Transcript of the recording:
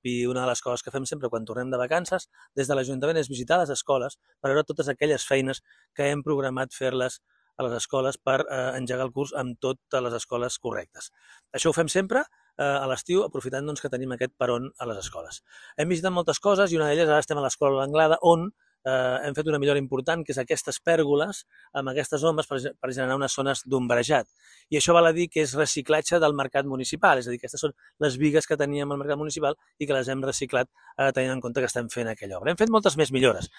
i una de les coses que fem sempre quan tornem de vacances des de l'Ajuntament és visitar les escoles per veure totes aquelles feines que hem programat fer-les a les escoles per engegar el curs amb totes les escoles correctes. Això ho fem sempre a l'estiu, aprofitant que tenim aquest peron a les escoles. Hem visitat moltes coses i una d'elles ara estem a l'Escola l'Anglada on hem fet una millora important, que és aquestes pèrgoles amb aquestes ombres per generar unes zones d'ombrejat. I això val a dir que és reciclatge del mercat municipal, és a dir, aquestes són les bigues que teníem al mercat municipal i que les hem reciclat tenint en compte que estem fent aquella obra. Hem fet moltes més millores.